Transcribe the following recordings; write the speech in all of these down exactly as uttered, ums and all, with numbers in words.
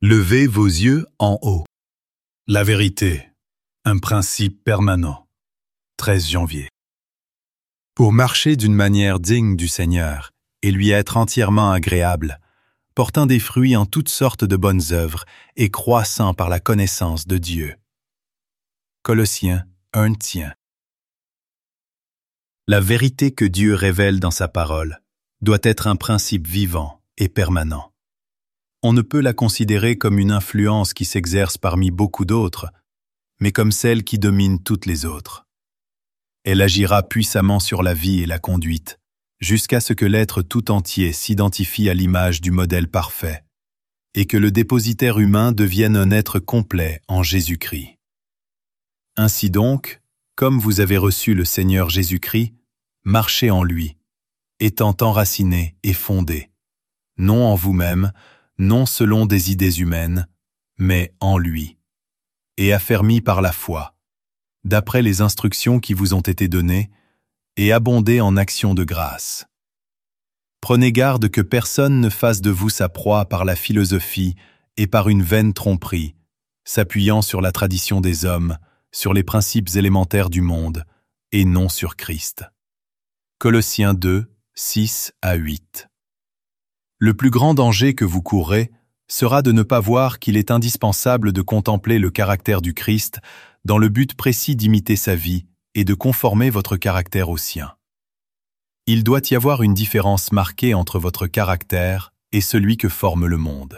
Levez vos yeux en haut. La vérité, un principe permanent. treize janvier. Pour marcher d'une manière digne du Seigneur et lui être entièrement agréable, portant des fruits en toutes sortes de bonnes œuvres et croissant par la connaissance de Dieu. Colossiens un tient. La vérité que Dieu révèle dans sa parole doit être un principe vivant et permanent. On ne peut la considérer comme une influence qui s'exerce parmi beaucoup d'autres, mais comme celle qui domine toutes les autres. Elle agira puissamment sur la vie et la conduite, jusqu'à ce que l'être tout entier s'identifie à l'image du modèle parfait, et que le dépositaire humain devienne un être complet en Jésus-Christ. Ainsi donc, comme vous avez reçu le Seigneur Jésus-Christ, marchez en lui, étant enracinés et fondés, non en vous-même, non selon des idées humaines, mais en lui, et affermis par la foi, d'après les instructions qui vous ont été données, et abondez en actions de grâce. Prenez garde que personne ne fasse de vous sa proie par la philosophie et par une vaine tromperie, s'appuyant sur la tradition des hommes, sur les principes élémentaires du monde, et non sur Christ. Colossiens deux, six à huit. Le plus grand danger que vous courrez sera de ne pas voir qu'il est indispensable de contempler le caractère du Christ dans le but précis d'imiter sa vie et de conformer votre caractère au sien. Il doit y avoir une différence marquée entre votre caractère et celui que forme le monde.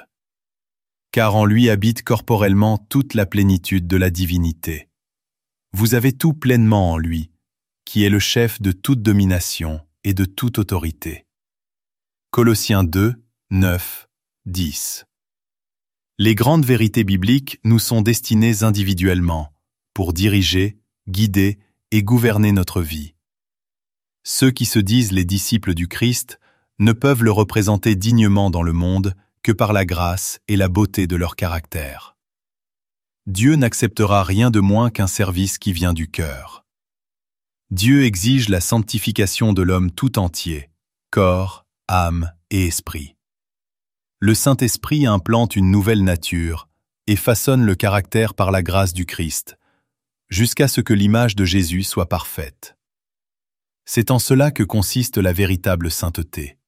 Car en lui habite corporellement toute la plénitude de la divinité. Vous avez tout pleinement en lui, qui est le chef de toute domination et de toute autorité. Colossiens deux, neuf, dix. Les grandes vérités bibliques nous sont destinées individuellement, pour diriger, guider et gouverner notre vie. Ceux qui se disent les disciples du Christ ne peuvent le représenter dignement dans le monde que par la grâce et la beauté de leur caractère. Dieu n'acceptera rien de moins qu'un service qui vient du cœur. Dieu exige la sanctification de l'homme tout entier, corps, âme et esprit. Le Saint-Esprit implante une nouvelle nature et façonne le caractère par la grâce du Christ, jusqu'à ce que l'image de Jésus soit parfaite. C'est en cela que consiste la véritable sainteté.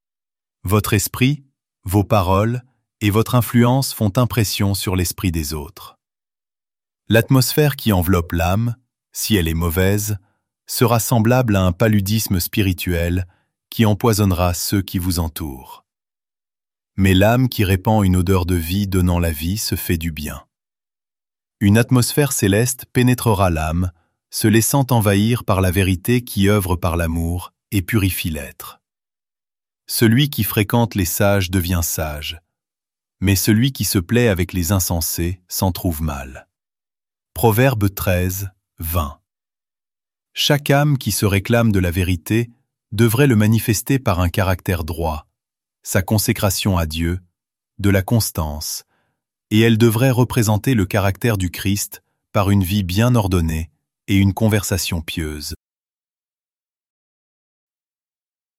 Votre esprit, vos paroles et votre influence font impression sur l'esprit des autres. L'atmosphère qui enveloppe l'âme, si elle est mauvaise, sera semblable à un paludisme spirituel qui empoisonnera ceux qui vous entourent. Mais l'âme qui répand une odeur de vie donnant la vie se fait du bien. Une atmosphère céleste pénétrera l'âme, se laissant envahir par la vérité qui œuvre par l'amour et purifie l'être. Celui qui fréquente les sages devient sage, mais celui qui se plaît avec les insensés s'en trouve mal. Proverbe treize, vingt. Chaque âme qui se réclame de la vérité devrait le manifester par un caractère droit, sa consécration à Dieu, de la constance, et elle devrait représenter le caractère du Christ par une vie bien ordonnée et une conversation pieuse.